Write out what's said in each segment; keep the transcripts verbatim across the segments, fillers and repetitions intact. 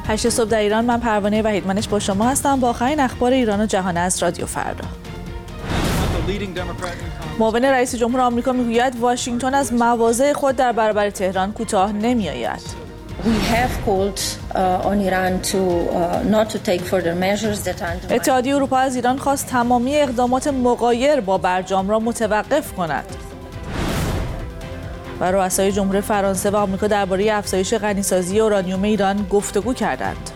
هشت صبح در ایران. من پروانه وحیدمنش با شما هستم با آخرین اخبار ایران و جهان از رادیو فردا. معاون رئیس جمهور آمریکا میگوید واشنگتن از مواضع خود در برابر تهران کوتاه نمیآید. اتحادیه اروپا از ایران خواست تمامی اقدامات مغایر با برجام را متوقف کند. و رؤسای جمهور فرانسه و آمریکا درباره افزایش غنیسازی اورانیوم ایران گفتگو کردند.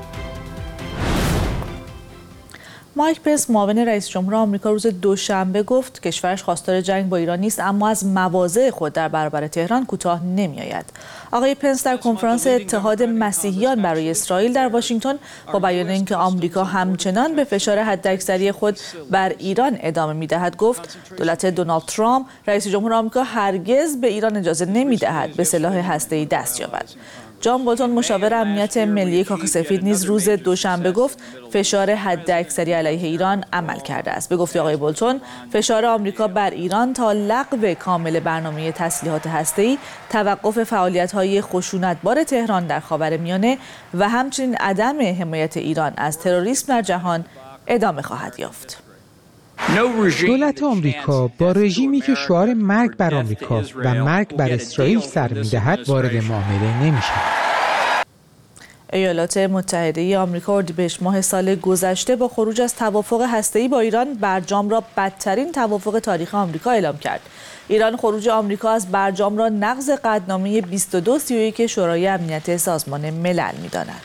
مایک پنس معاون رئیس جمهور آمریکا روز دوشنبه گفت کشورش خواستار جنگ با ایران نیست، اما از مواضع خود در برابر تهران کوتاه نمیآید. آقای پنس در کنفرانس اتحاد مسیحیان برای اسرائیل در واشنگتن با بیان اینکه آمریکا همچنان به فشار حداکثری خود بر ایران ادامه می‌دهد گفت دولت دونالد ترامپ رئیس جمهور آمریکا هرگز به ایران اجازه نمی‌دهد به سلاح هسته‌ای دست یابد. جان بولتون مشاور امنیت ملی کاخ سفید نیز روز دوشنبه گفت فشار حداکثری علیه ایران عمل کرده است. به گفته آقای بولتون فشار آمریکا بر ایران تا لغو کامل برنامه تسلیحات هسته‌ای، توقف فعالیت‌های خشونتبار تهران در خاورمیانه و همچنین عدم حمایت ایران از تروریسم در جهان ادامه خواهد یافت. دولت آمریکا با رژیمی که شعار مرگ بر آمریکا و مرگ بر اسرائیل سر می‌دهد وارد معامله نمی‌شود. ایالات متحده آمریکا اردیبهشت ماه سال گذشته با خروج از توافق هسته‌ای با ایران برجام را بدترین توافق تاریخ آمریکا اعلام کرد. ایران خروج آمریکا از برجام را نقض قطعنامه بیست و دو سی و یک شورای امنیت سازمان ملل می‌داند.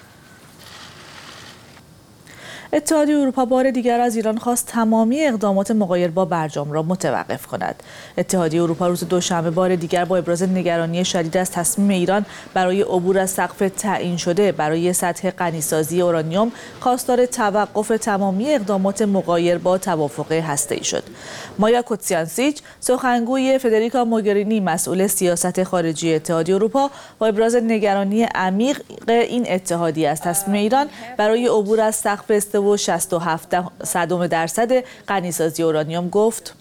اتحادیه اروپا بار دیگر از ایران خواست تمامی اقدامات مغایر با برجام را متوقف کند. اتحادیه اروپا روز دوشنبه بار دیگر با ابراز نگرانی شدید از تصمیم ایران برای عبور از سقف تعیین شده برای سطح غنیسازی اورانیوم خواستار توقف تمامی اقدامات مغایر با توافق هسته‌ای شد. مایا کوتسیانسیچ سخنگوی فدریکا موگرینی مسئول سیاست خارجی اتحادیه اروپا با ابراز نگرانی عمیق این اتحادیه از تصمیم ایران برای عبور از سقف و شصت و هفت صدم درصد غنیسازی اورانیوم گفت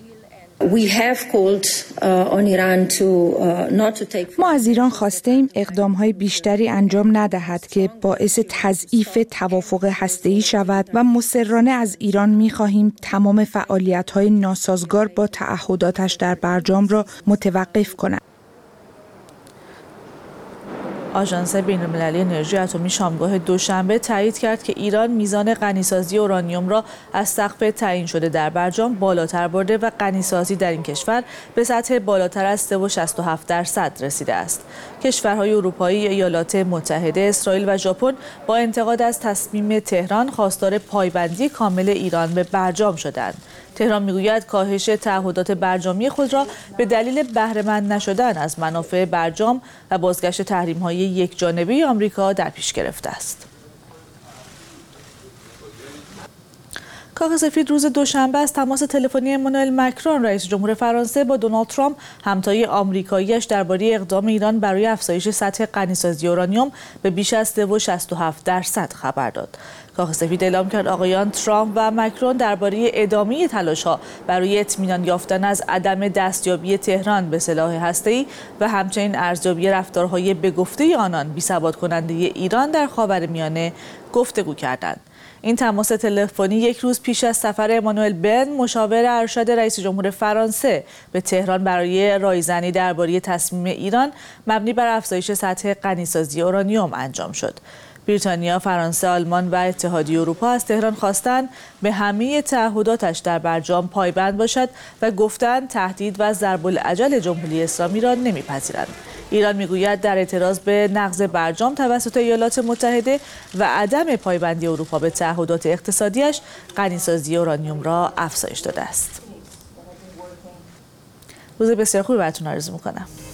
ما از ایران خواستیم اقدام‌های بیشتری انجام ندهد که باعث تضعیف توافق هسته‌ای شود و مصرانه از ایران می‌خواهیم تمام فعالیت‌های ناسازگار با تعهداتش در برجام را متوقف کند. آژانس بین‌المللی انرژی اتمی شامگاه دوشنبه تایید کرد که ایران میزان غنیسازی اورانیوم را از سقف تعیین شده در برجام بالاتر برده و غنیسازی در این کشور به سطح بالاتر از سه و شصت و هفت درصد رسیده است. کشورهای اروپایی، ایالات متحده، اسرائیل و ژاپن با انتقاد از تصمیم تهران خواستار پایبندی کامل ایران به برجام شدند. تهران میگوید کاهش تعهدات برجامی خود را به دلیل بهره‌مند نشدن از منافع برجام و بازگشت تحریم‌های یکجانبه آمریکا در پیش گرفته است. کاخ سفید روز دوشنبه از تماس تلفنی امانوئل مکرون رئیس جمهور فرانسه با دونالد ترامپ همتای آمریکایی‌اش درباره اقدام ایران برای افزایش سطح غنیسازی اورانیوم به بیش از سه و شصت و هفت درصد خبر داد. کاخ سفید اعلام کرد آقایان ترامپ و مکرون درباره ادامه تلاش‌ها برای اطمینان یافتن از عدم دستیابی تهران به سلاح هسته‌ای و همچنین ارزیابی رفتارهای به گفته آنان بی‌ثبات کننده ایران در خاورمیانه گفتگو کردند. این تماس تلفنی یک روز پیش از سفر امانوئل بن مشاور ارشد رئیس جمهور فرانسه به تهران برای رایزنی درباره تصمیم ایران مبنی بر افزایش سطح غنیسازی اورانیوم انجام شد. بریتانیا، فرانسه، آلمان و اتحادیه اروپا از تهران خواستند به همه تعهداتش در برجام پایبند باشد و گفتند تهدید و ضرب العجل جمهوری اسلامی را نمیپذیرند. ایران میگوید در اعتراض به نقض برجام توسط ایالات متحده و عدم پایبندی اروپا به تعهدات اقتصادیش غنیسازی اورانیوم را افزایش داده است. روز بسیار خوبی براتون آرزو می‌کنم.